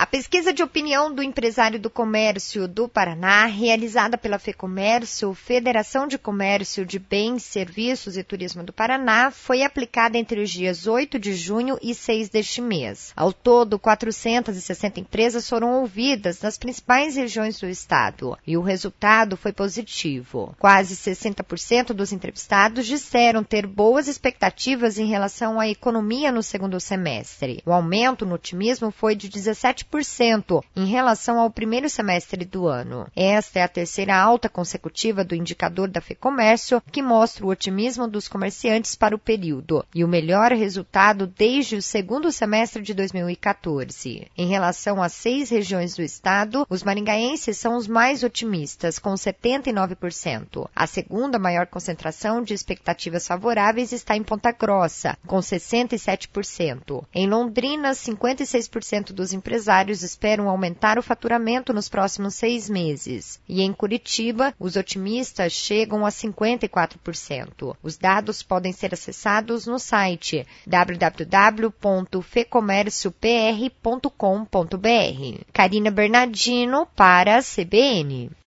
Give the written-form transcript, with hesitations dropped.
pesquisa de opinião do empresário do comércio do Paraná, realizada pela FEComércio, Federação de Comércio de Bens, Serviços e Turismo do Paraná, foi aplicada entre os dias 8 de junho e 6 deste mês. Ao todo, 460 empresas foram ouvidas nas principais regiões do estado e o resultado foi positivo. Quase 60% dos entrevistados disseram ter boas expectativas em relação à economia no segundo semestre. O aumento no otimismo foi de 17% em relação ao primeiro semestre do ano. Esta é a terceira alta consecutiva do indicador da FEComércio, que mostra o otimismo dos comerciantes para o período, e o melhor resultado desde o segundo semestre de 2014. Em relação às 6 regiões do estado, os maringaenses são os mais otimistas, com 79%. A segunda maior concentração de expectativas favoráveis está em Ponta Grossa, com 67%. Em Londrina, 56% dos empresários esperam aumentar o faturamento nos próximos 6 meses. E em Curitiba, os otimistas chegam a 54%. Os dados podem ser acessados no site www.fecomérciopr.com.br. Karina Bernardino para a CBN.